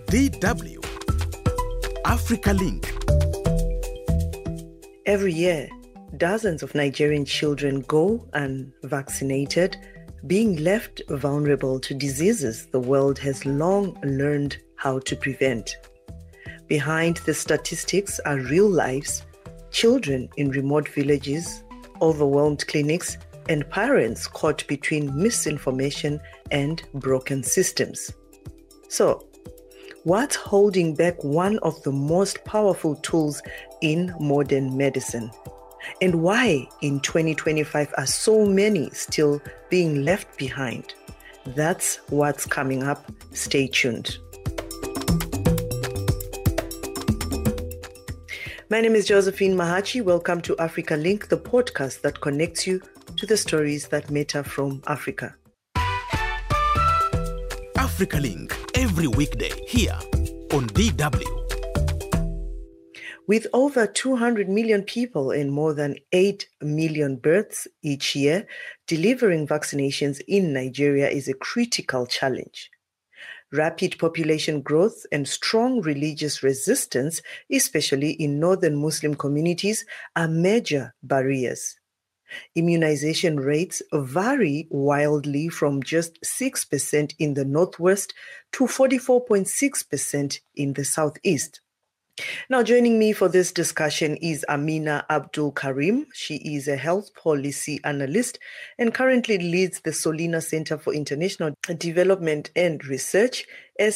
DW Africa Link. Every year, dozens of Nigerian children go unvaccinated, being left vulnerable to diseases the world has long learned how to prevent. Behind the statistics are real lives, children in remote villages, overwhelmed clinics, and parents caught between misinformation and broken systems. So, what's holding back one of the most powerful tools in modern medicine? And why in 2025 are so many still being left behind? That's what's coming up. Stay tuned. My name is Josephine Mahachi. Welcome to Africa Link, the podcast that connects you to the stories that matter from Africa. Africa Link, every weekday here on DW. With over 200 million people and more than 8 million births each year, delivering vaccinations in Nigeria is a critical challenge. Rapid population growth and strong religious resistance, especially in northern Muslim communities, are major barriers. Immunization rates vary wildly from just 6% in the Northwest to 44.6% in the Southeast. Now, joining me for this discussion is Amina Abdul Karim. She is a health policy analyst and currently leads the Solina Center for International Development and Research,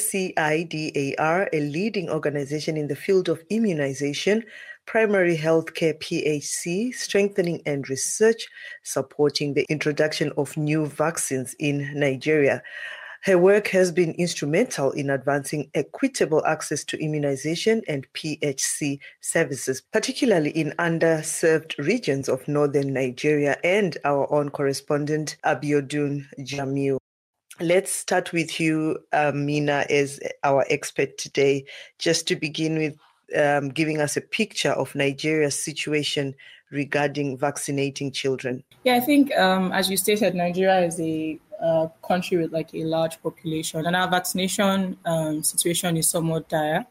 SCIDAR, a leading organization in the field of immunization, primary healthcare PHC, strengthening and research, supporting the introduction of new vaccines in Nigeria. Her work has been instrumental in advancing equitable access to immunization and PHC services, particularly in underserved regions of northern Nigeria, and our own correspondent, Abiodun Jamil. Let's start with you, Mina, as our expert today, just to begin with giving us a picture of Nigeria's situation regarding vaccinating children. Yeah, I think, as you stated, Nigeria is a country with like a large population, and our vaccination situation is somewhat dire.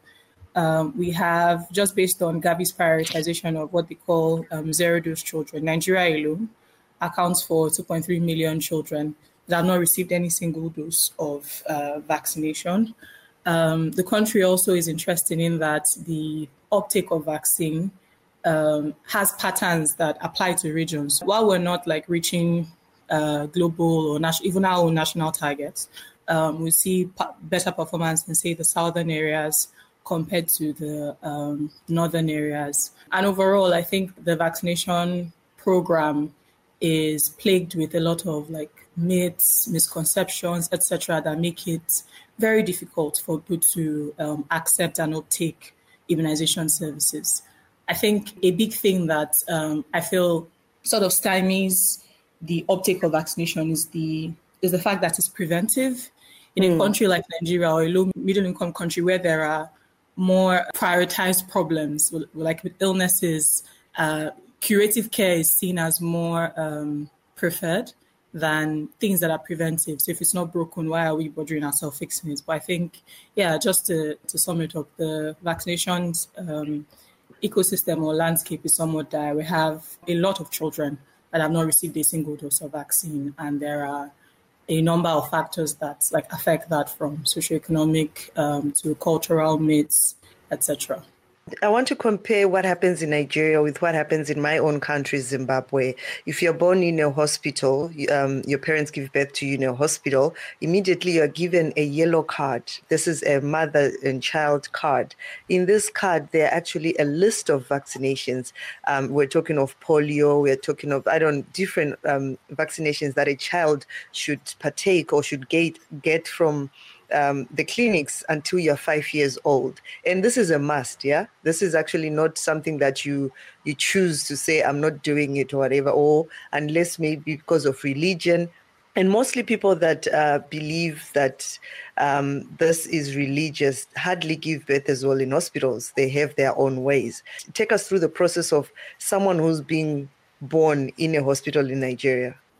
We have, just based on Gavi's prioritization of what they call zero-dose children, Nigeria alone accounts for 2.3 million children that have not received any single dose of vaccination. The country also is interested in that the uptake of vaccine has patterns that apply to regions. While we're not like reaching global or even our own national targets, we see better performance in, say, the southern areas compared to the northern areas. And overall, I think the vaccination program is plagued with a lot of like myths, misconceptions, etc., that make it very difficult for people to accept and uptake immunization services. I think a big thing that I feel sort of stymies the uptake of vaccination is the fact that it's preventive. In a country like Nigeria, or a low middle income country where there are more prioritized problems, like with illnesses, curative care is seen as more preferred than things that are preventive. So if it's not broken, why are we bothering ourselves fixing it? But I think, just to sum it up, the vaccinations ecosystem or landscape is somewhat dire. We have a lot of children that have not received a single dose of vaccine, and there are a number of factors that like affect that, from socioeconomic to cultural myths, etc. I want to compare what happens in Nigeria with what happens in my own country, Zimbabwe. If you're born in a hospital, your parents give birth to you in a hospital, immediately you're given a yellow card. This is a mother and child card. In this card, there are actually a list of vaccinations. We're talking of polio, we're talking of, different vaccinations that a child should partake or should get from the clinics until you're 5 years old. And this is a must, yeah? This is actually not something that you choose to say, I'm not doing it or whatever, or unless maybe because of religion. And mostly people that believe that this is religious hardly give birth as well in hospitals. They have their own ways. Take us through the process of someone who's being born in a hospital in Nigeria.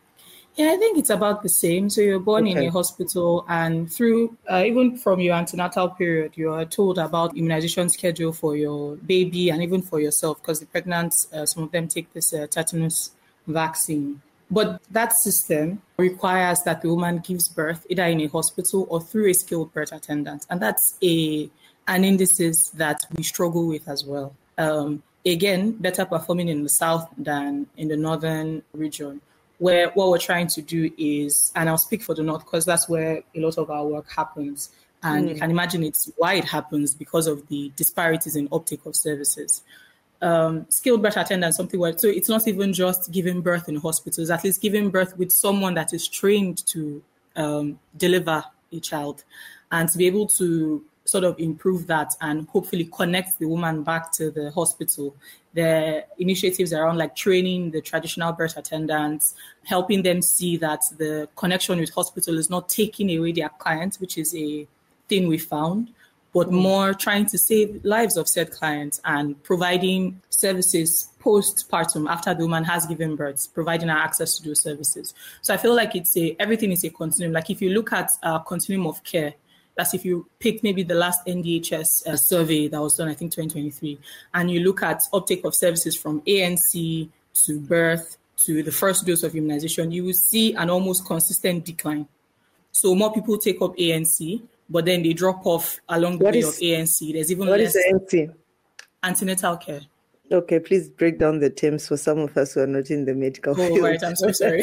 Yeah, I think it's about the same. So you're born in a hospital, and through even from your antenatal period, you are told about immunization schedule for your baby and even for yourself, because the pregnant, some of them take this tetanus vaccine. But that system requires that the woman gives birth either in a hospital or through a skilled birth attendant, and that's an indices that we struggle with as well. Again, better performing in the south than in the northern region, where what we're trying to do is, and I'll speak for the north because that's where a lot of our work happens. And you can imagine it's why it happens because of the disparities in uptake of services. Skilled birth attendant, something where, so it's not even just giving birth in hospitals, at least giving birth with someone that is trained to deliver a child, and to be able to sort of improve that and hopefully connect the woman back to the hospital. The initiatives around like training the traditional birth attendants, helping them see that the connection with hospital is not taking away their clients, which is a thing we found, but more trying to save lives of said clients and providing services postpartum after the woman has given birth, providing her access to those services. So I feel like everything is a continuum. Like if you look at continuum of care, that's if you pick maybe the last NDHS survey that was done, I think 2023, and you look at uptake of services from ANC to birth to the first dose of immunization, you will see an almost consistent decline. So more people take up ANC, but then they drop off along the way of ANC. There's even less. What is ANC? Antenatal care. Okay, please break down the terms for some of us who are not in the medical field. Oh, right. I'm so sorry.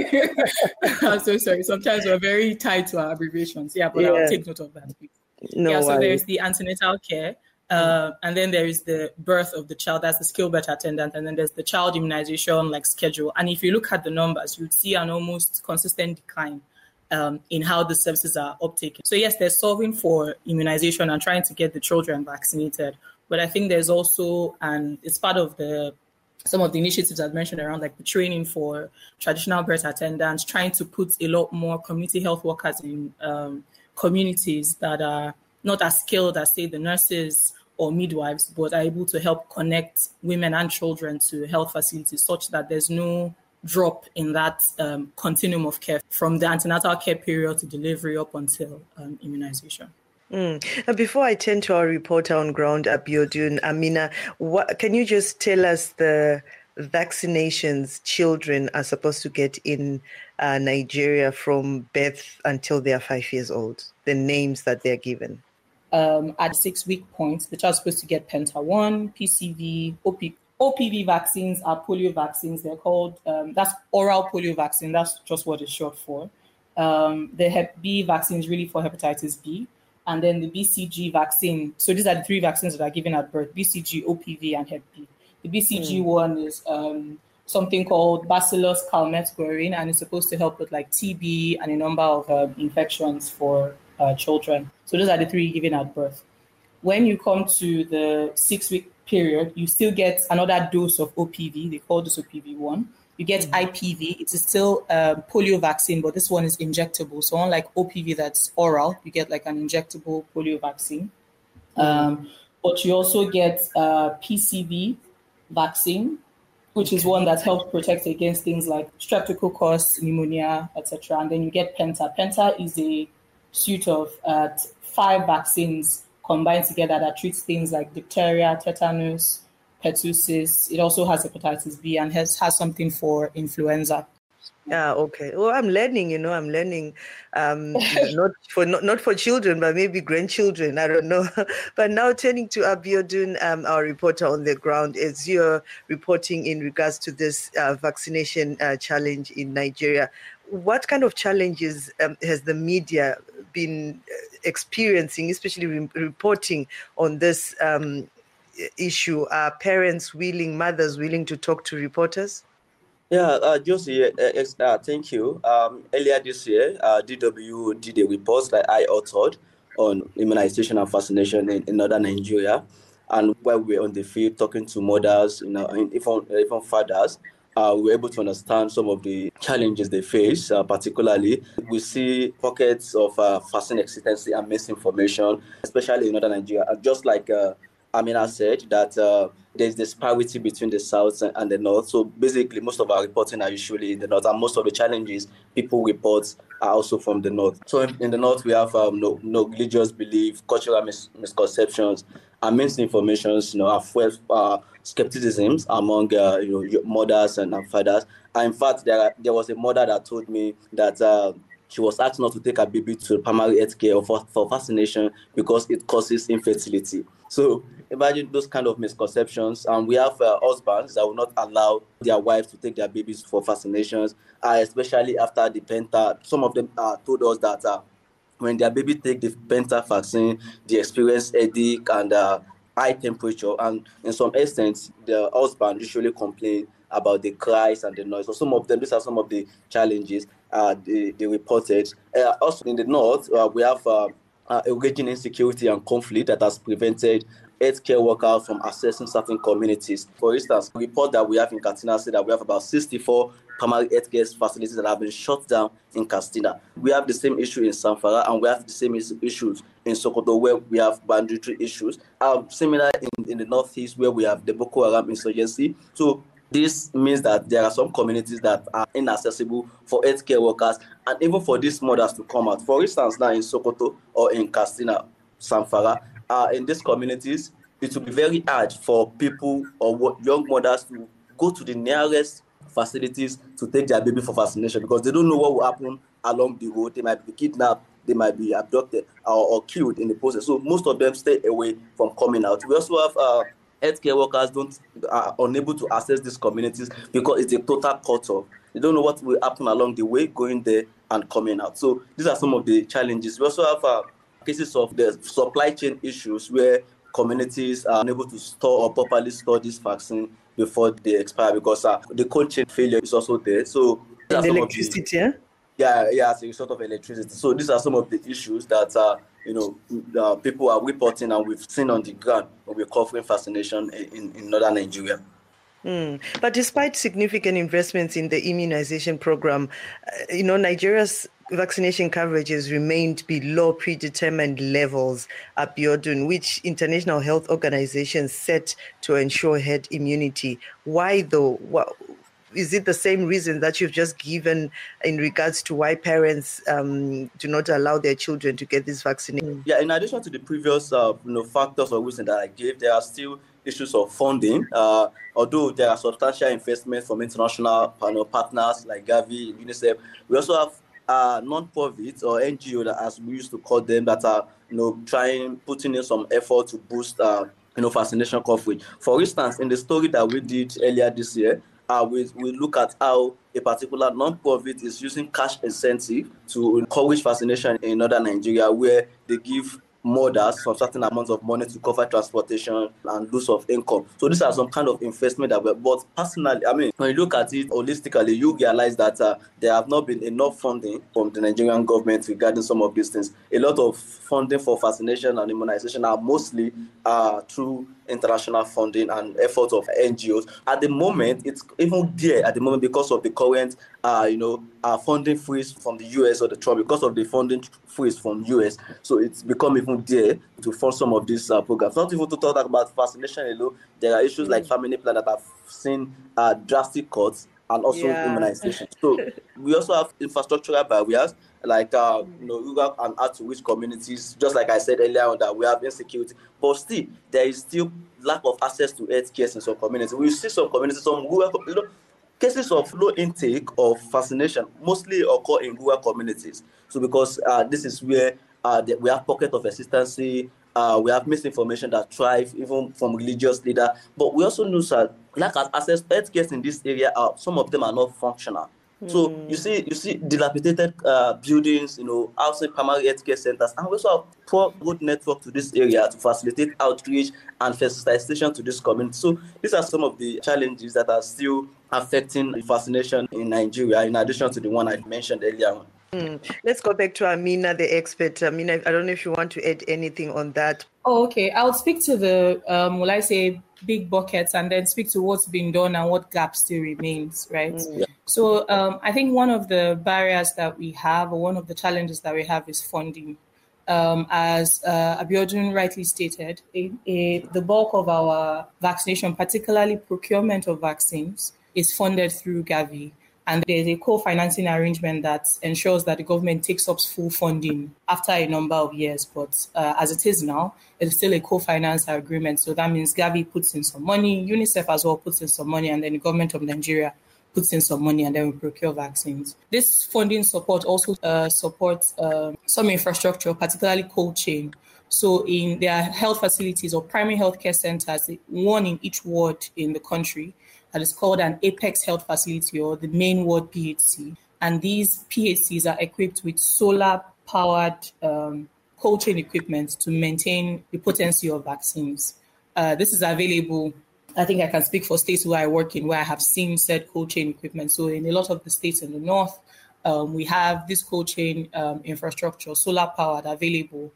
I'm so sorry. Sometimes we're very tied to our abbreviations. Yeah, but I'll take note of that. So there's the antenatal care, and then there is the birth of the child. That's the skilled birth attendant. And then there's the child immunization schedule. And if you look at the numbers, you'd see an almost consistent decline in how the services are uptaken. So yes, they're solving for immunization and trying to get the children vaccinated. But I think there's also, and it's part of some of the initiatives I've mentioned around like the training for traditional birth attendants, trying to put a lot more community health workers in communities that are not as skilled as, say, the nurses or midwives, but are able to help connect women and children to health facilities such that there's no drop in that continuum of care from the antenatal care period to delivery up until immunization. And before I turn to our reporter on ground, Abiodun, Amina, can you just tell us the vaccinations children are supposed to get in Nigeria from birth until they are 5 years old, the names that they're given? At 6-week point, the child's supposed to get Penta 1, PCV, OPV vaccines are polio vaccines. They're called, that's oral polio vaccine. That's just what it's short for. The Hep B vaccine is really for hepatitis B. And then the BCG vaccine. So these are the 3 vaccines that are given at birth: BCG, OPV, and Hep B. The BCG one is something called Bacillus calmette-guerin, and it's supposed to help with like TB and a number of infections for children. So those are the 3 given at birth. When you come to the 6-week period, you still get another dose of OPV. They call this OPV1. You get IPV. It is still a polio vaccine, but this one is injectable. So unlike OPV that's oral, you get like an injectable polio vaccine. But you also get PCV vaccine, which is one that helps protect against things like streptococcus, pneumonia, etc. And then you get Penta. Penta is a suite of 5 vaccines combined together that treats things like diphtheria, tetanus, pertussis. It also has hepatitis B and has something for influenza. Okay. Well, I'm learning, not for children, but maybe grandchildren. I don't know. But now turning to Abiodun, our reporter on the ground, as you're reporting in regards to this vaccination challenge in Nigeria, what kind of challenges has the media been experiencing, especially reporting on this issue? Are parents mothers willing to talk to reporters? Yeah, Josie, thank you. Earlier this year, DW did a report that I authored on immunization and vaccination in northern Nigeria. And while we were on the field talking to mothers, and even fathers, we were able to understand some of the challenges they face. Particularly, we see pockets of vaccine hesitancy and misinformation, especially in northern Nigeria. Just like Amina said, that there's disparity between the South and the North. So basically, most of our reporting are usually in the North, and most of the challenges people report are also from the North. So in the North, we have no religious belief, cultural misconceptions, and misinformations, have fueled skepticisms among mothers and fathers. And in fact, there was a mother that told me that she was asked not to take her baby to primary health care for vaccination because it causes infertility. So imagine those kind of misconceptions. And we have husbands that will not allow their wives to take their babies for vaccinations, especially after the Penta. Some of them told us that when their baby take the Penta vaccine, they experience headache and high temperature. And in some extent, the husband usually complain about the cries and the noise. So some of them, these are some of the challenges they reported. Also in the North, we have raging insecurity and conflict that has prevented healthcare workers from accessing certain communities. For instance, a report that we have in Katsina said that we have about 64 primary healthcare facilities that have been shut down in Katsina. We have the same issue in Zamfara, and we have the same issues in Sokoto, where we have boundary issues. Similar in the Northeast, where we have the Boko Haram insurgency. So this means that there are some communities that are inaccessible for healthcare workers and even for these mothers to come out. For instance, now in Sokoto or in Katsina, Zamfara, in these communities, it will be very hard for people or young mothers to go to the nearest facilities to take their baby for vaccination because they don't know what will happen along the road. They might be kidnapped, they might be abducted or killed in the process. So most of them stay away from coming out. We also have healthcare workers are unable to access these communities because it's a total cut-off. They don't know what will happen along the way, going there and coming out. So these are some of the challenges. We also have cases of the supply chain issues where communities are unable to store or properly store this vaccine before they expire because the cold chain failure is also there. So and the electricity, yeah, as a result of electricity. So these are some of the issues that people are reporting and we've seen on the ground when we're covering vaccination in northern Nigeria. But despite significant investments in the immunization program, Nigeria's vaccination coverage has remained below predetermined levels, Abiodun, which international health organizations set to ensure herd immunity. Why though? Is it the same reason that you've just given in regards to why parents do not allow their children to get this vaccination? Yeah, in addition to the previous factors or reasons that I gave, there are still issues of funding. Although there are substantial investments from international partners like Gavi, UNICEF, we also have non-profits or NGOs, as we used to call them, that are putting in some effort to boost vaccination coverage. For instance, in the story that we did earlier this year, we look at how a particular non-profit is using cash incentive to encourage vaccination in northern Nigeria, where they give mothers some certain amount of money to cover transportation and loss of income. So these are some kind of investment but personally, when you look at it holistically, you realize that there have not been enough funding from the Nigerian government regarding some of these things. A lot of funding for vaccination and immunization are mostly through international funding and efforts of NGOs. At the moment, it's even there because of the current funding freeze from the US or the Trump, because of the funding freeze from US. So it's become even there to fund some of these programs. Not even to talk about vaccination alone, there are issues like family plan that have seen drastic cuts and also immunization. So we also have infrastructural barriers like rural and hard-to-reach communities. Just like I said earlier on, that we have insecurity, but still there is still lack of access to health care in some communities. We see some communities, some rural, cases of low intake of vaccination mostly occur in rural communities. So because this is where we have pockets of hesitancy, we have misinformation that thrive even from religious leaders, but we also know that lack of access to health care in this area, some of them are not functional. So you see dilapidated buildings, outside primary healthcare centers, and we also have poor road network to this area to facilitate outreach and sensitization to this community. So these are some of the challenges that are still affecting vaccination in Nigeria, in addition to the one I mentioned earlier on. Let's go back to Amina, the expert. Amina, I don't know if you want to add anything on that. Oh, okay. I'll speak to the, big buckets and then speak to what's been done and what gap still remains, right? Yeah. So I think one of the barriers that we have, or one of the challenges that we have, is funding. As Abiodun rightly stated, the bulk of our vaccination, particularly procurement of vaccines, is funded through Gavi. And there's a co-financing arrangement that ensures that the government takes up full funding after a number of years. But as it is now, it's still a co-finance agreement. So that means Gavi puts in some money, UNICEF as well puts in some money, and then the government of Nigeria puts in some money, and then we procure vaccines. This funding support also supports some infrastructure, particularly cold chain. So in their health facilities or primary healthcare centers, one in each ward in the country, that is called an Apex Health Facility or the main ward PHC. And these PHCs are equipped with solar-powered cold chain equipment to maintain the potency of vaccines. This is available. I think I can speak for states where I work in, where I have seen said cold chain equipment. So in a lot of the states in the north, we have this cold chain infrastructure, solar-powered, available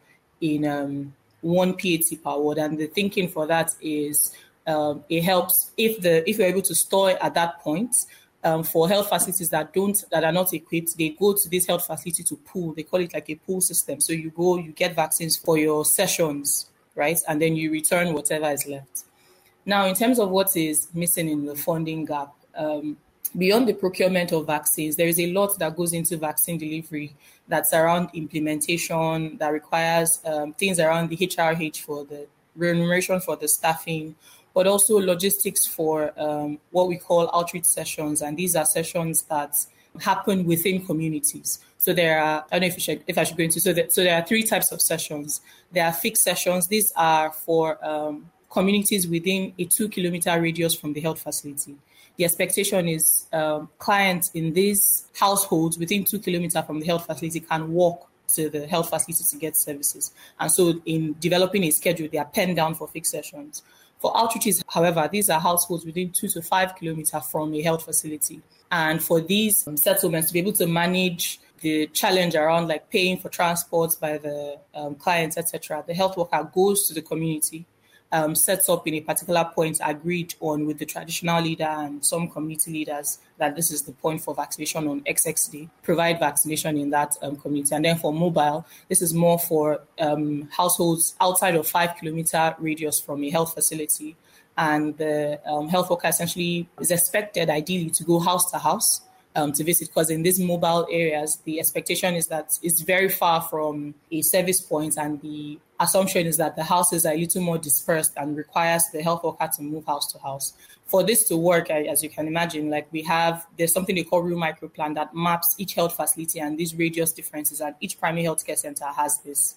in one PHC per ward. And the thinking for that is it helps if you're able to store it at that point. For health facilities that are not equipped, they go to this health facility to pool. They call it like a pool system. So you go, you get vaccines for your sessions, right? And then you return whatever is left. Now, in terms of what is missing in the funding gap, beyond the procurement of vaccines, there is a lot that goes into vaccine delivery that's around implementation, that requires things around the HRH for the remuneration for the staffing, but also logistics for what we call outreach sessions. And these are sessions that happen within communities. So there are, I don't know if I should go into, so there are three types of sessions. There are fixed sessions. These are for communities within a 2-kilometer radius from the health facility. The expectation is clients in these households within 2 kilometers from the health facility can walk to the health facility to get services. And so in developing a schedule, they are penned down for fixed sessions. For outreaches, however, these are households within 2 to 5 kilometers from a health facility. And for these settlements to be able to manage the challenge around like paying for transports by the clients, etc., the health worker goes to the community, sets up in a particular point agreed on with the traditional leader and some community leaders that this is the point for vaccination on XX day, provide vaccination in that community. And then for mobile, this is more for households outside of 5-kilometer radius from a health facility. And the health worker essentially is expected ideally to go house to house to visit, because in these mobile areas, the expectation is that it's very far from a service point, and the assumption is that the houses are a little more dispersed and requires the health worker to move house to house. For this to work, as you can imagine, there's something they call real microplan that maps each health facility and these radius differences, and each primary healthcare center has this.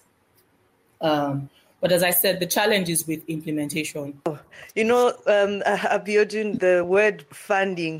But as I said, the challenge is with implementation. Abiodun, the word funding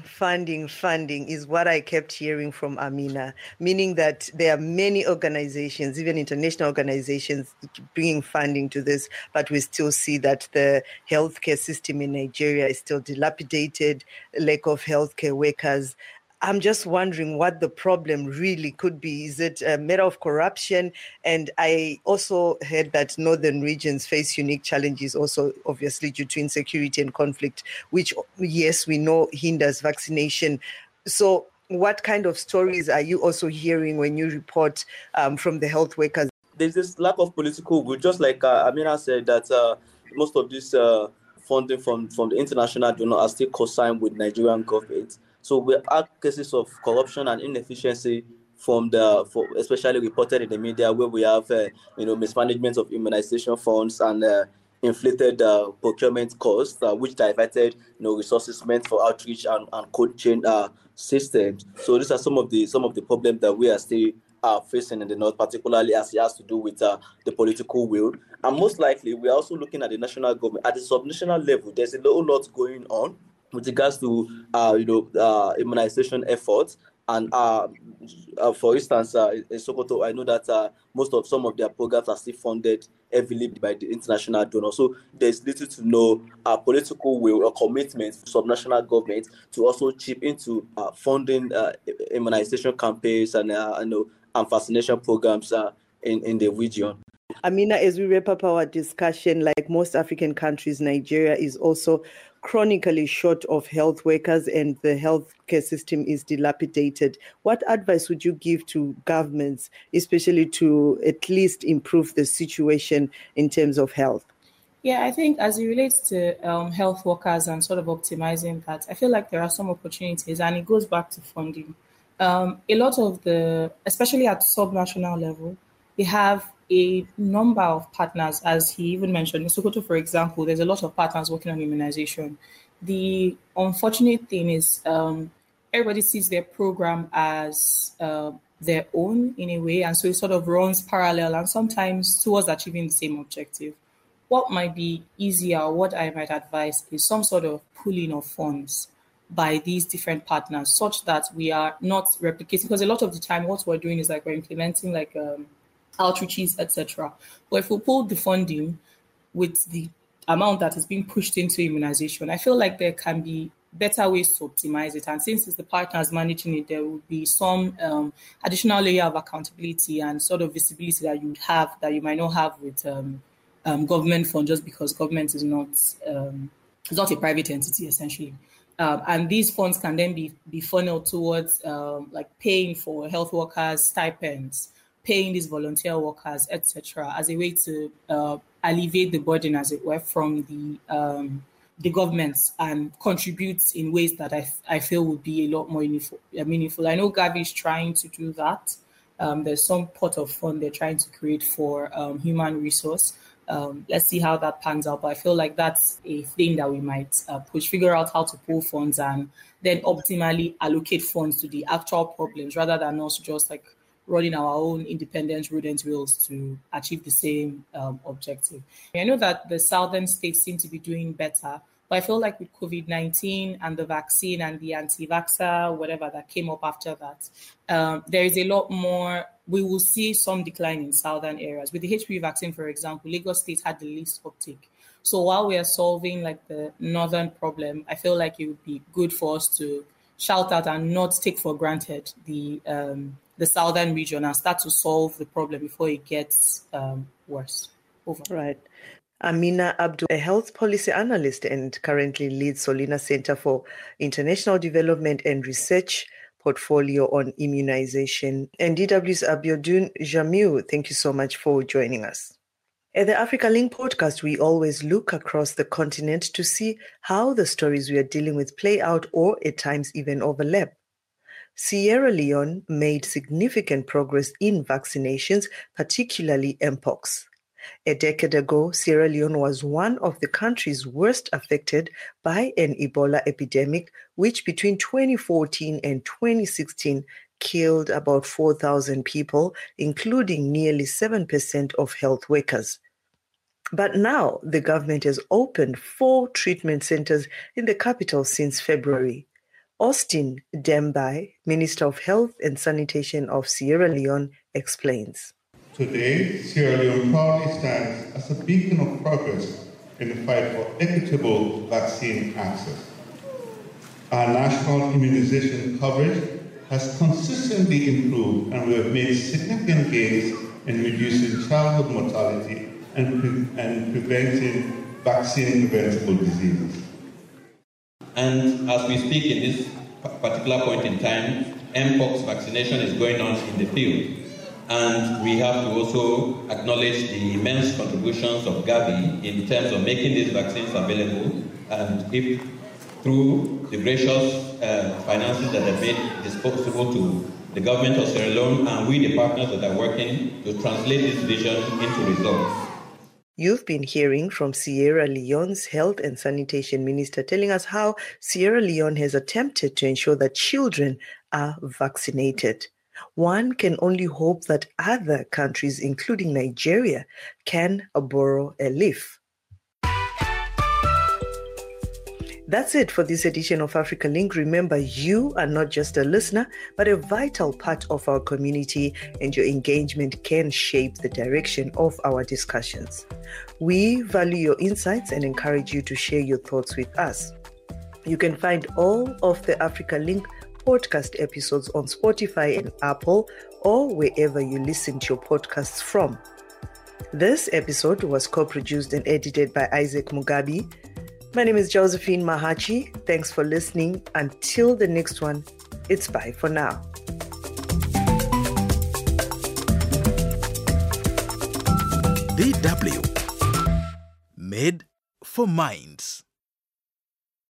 is what I kept hearing from Amina, meaning that there are many organizations, even international organizations, bringing funding to this, but we still see that the healthcare system in Nigeria is still dilapidated, lack of healthcare workers. I'm just wondering what the problem really could be. Is it a matter of corruption? And I also heard that northern regions face unique challenges also, obviously, due to insecurity and conflict, which, yes, we know hinders vaccination. So what kind of stories are you also hearing when you report from the health workers? There's this lack of political will, just like Amina said, that most of this funding from the international donor are still co-signed with Nigerian government. So we have cases of corruption and inefficiency especially reported in the media, where we have mismanagement of immunization funds and inflated procurement costs, which diverted resources meant for outreach and cold chain systems. So these are some of the problems that we are still facing in the north, particularly as it has to do with the political will. And most likely, we are also looking at the national government at the subnational level. There's a lot going on with regards to immunization efforts. And for instance, in Sokoto, I know that some of their programs are still funded heavily by the international donors. So there's little to no political will or commitment for subnational government to also chip into funding immunization campaigns and vaccination programs in the region. Amina, as we wrap up our discussion, like most African countries, Nigeria is also chronically short of health workers and the healthcare system is dilapidated. What advice would you give to governments, especially to at least improve the situation in terms of health? Yeah, I think as it relates to health workers and sort of optimizing that, I feel like there are some opportunities, and it goes back to funding. A lot of especially at subnational level, they have a number of partners, as he even mentioned. In Sokoto, for example, there's a lot of partners working on immunization. The unfortunate thing is everybody sees their program as their own in a way, and so it sort of runs parallel and sometimes towards achieving the same objective. What might be easier, what I might advise, is some sort of pooling of funds by these different partners such that we are not replicating, because a lot of the time what we're doing is like we're implementing like outreaches, etc. But if we pool the funding with the amount that is being pushed into immunization, I feel like there can be better ways to optimize it. And since it's the partners managing it, there would be some additional layer of accountability and sort of visibility that you would have that you might not have with government fund, just because government is not a private entity essentially. And these funds can then be funneled towards like paying for health workers, stipends, paying these volunteer workers, etc., as a way to alleviate the burden, as it were, from the governments and contribute in ways that I feel would be a lot more meaningful. I know Gavi is trying to do that. There's some pot of fund they're trying to create for human resource. Let's see how that pans out. But I feel like that's a thing that we might figure out how to pull funds and then optimally allocate funds to the actual problems rather than us just like running our own independent rodent wheels to achieve the same objective. I know that the southern states seem to be doing better, but I feel like with COVID-19 and the vaccine and the anti-vaxxer, whatever that came up after that, there is a lot more. We will see some decline in southern areas. With the HPV vaccine, for example, Lagos State had the least uptake. So while we are solving like the northern problem, I feel like it would be good for us to shout out and not take for granted the southern region and start to solve the problem before it gets worse. Over. Right. Amina Abdul, a health policy analyst and currently leads Solina Center for International Development and Research portfolio on immunization. And DW's Abiodun Jamiu, thank you so much for joining us. At the Africa Link podcast, we always look across the continent to see how the stories we are dealing with play out or at times even overlap. Sierra Leone made significant progress in vaccinations, particularly Mpox. A decade ago, Sierra Leone was one of the countries worst affected by an Ebola epidemic, which between 2014 and 2016 killed about 4,000 people, including nearly 7% of health workers. But now the government has opened 4 treatment centers in the capital since February. Austin Dembai, Minister of Health and Sanitation of Sierra Leone, explains. Today, Sierra Leone proudly stands as a beacon of progress in the fight for equitable vaccine access. Our national immunization coverage has consistently improved, and we have made significant gains in reducing childhood mortality and preventing vaccine-preventable diseases. And as we speak in this particular point in time, Mpox vaccination is going on in the field. And we have to also acknowledge the immense contributions of Gavi in terms of making these vaccines available, and if through the gracious finances that have made disposable to the government of Sierra Leone and we, the partners that are working to translate this vision into results. You've been hearing from Sierra Leone's Health and Sanitation Minister telling us how Sierra Leone has attempted to ensure that children are vaccinated. One can only hope that other countries, including Nigeria, can borrow a leaf. That's it for this edition of Africa Link. Remember, you are not just a listener, but a vital part of our community, and your engagement can shape the direction of our discussions. We value your insights and encourage you to share your thoughts with us. You can find all of the Africa Link podcast episodes on Spotify and Apple, or wherever you listen to your podcasts from. This episode was co-produced and edited by Isaac Mugabi. My name is Josephine Mahachi. Thanks for listening. Until the next one, it's bye for now. DW. Made for Minds.